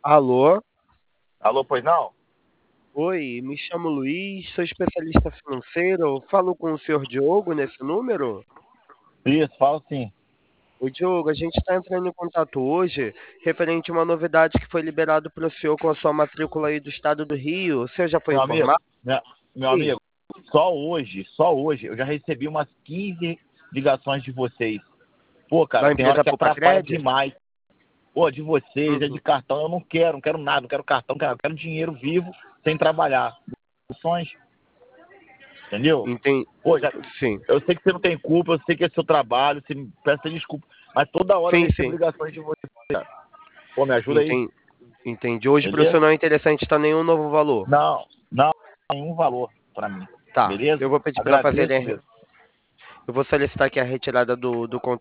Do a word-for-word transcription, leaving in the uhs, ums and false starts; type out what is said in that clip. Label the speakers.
Speaker 1: Alô?
Speaker 2: Alô, pois não?
Speaker 1: Oi, me chamo Luiz, sou especialista financeiro. Falo com o senhor Diogo nesse número?
Speaker 2: Isso, fala sim.
Speaker 1: O Diogo, a gente está entrando em contato hoje referente a uma novidade que foi liberado para o senhor com a sua matrícula aí do estado do Rio. O senhor já foi
Speaker 2: Meu amigo,
Speaker 1: informado?
Speaker 2: meu, meu
Speaker 1: Sim.
Speaker 2: amigo, só hoje, só hoje, eu já recebi umas quinze ligações de vocês. Pô, cara,
Speaker 1: Da
Speaker 2: tem hora
Speaker 1: empresa
Speaker 2: que atrapalha
Speaker 1: Popacred?
Speaker 2: demais. Pô, de vocês, é de
Speaker 1: Uhum.
Speaker 2: cartão, eu não quero, não quero nada, não quero cartão, cara, eu quero dinheiro vivo sem trabalhar. Opções, entendeu?
Speaker 1: Enten-
Speaker 2: Pô, já,
Speaker 1: Sim,
Speaker 2: eu sei que você não tem culpa, eu sei que é seu trabalho, você me peça desculpa, mas toda hora eu
Speaker 1: sim,
Speaker 2: recebo
Speaker 1: sim.
Speaker 2: ligações de vocês, cara. Pô, me ajuda aí,
Speaker 1: Enten- Entendi. Hoje para o senhor
Speaker 2: beleza?
Speaker 1: não é interessante, tá nenhum novo valor.
Speaker 2: Não, não, nenhum valor pra mim,
Speaker 1: Tá,
Speaker 2: beleza?
Speaker 1: eu vou pedir para fazer
Speaker 2: Agradeço mesmo.
Speaker 1: Eu vou solicitar aqui a retirada do, do